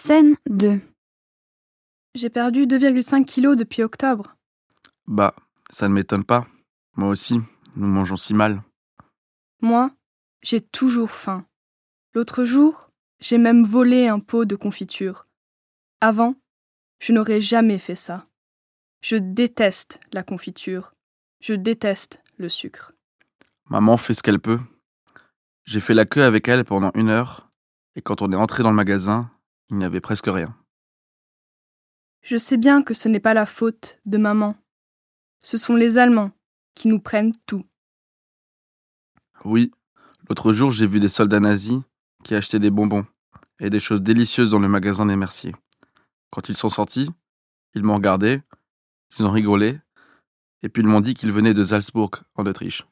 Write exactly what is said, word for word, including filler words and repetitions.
Scène deux. J'ai perdu deux virgule cinq kilos depuis octobre. Bah, ça ne m'étonne pas. Moi aussi, nous mangeons si mal. Moi, j'ai toujours faim. L'autre jour, j'ai même volé un pot de confiture. Avant, je n'aurais jamais fait ça. Je déteste la confiture. Je déteste le sucre. Maman fait ce qu'elle peut. J'ai fait la queue avec elle pendant une heure, et quand on est entré dans le magasin, il n'y avait presque rien. Je sais bien que ce n'est pas la faute de maman. Ce sont les Allemands qui nous prennent tout. Oui, l'autre jour j'ai vu des soldats nazis qui achetaient des bonbons et des choses délicieuses dans le magasin des Merciers. Quand ils sont sortis, ils m'ont regardé, ils ont rigolé, et puis ils m'ont dit qu'ils venaient de Salzbourg, en Autriche.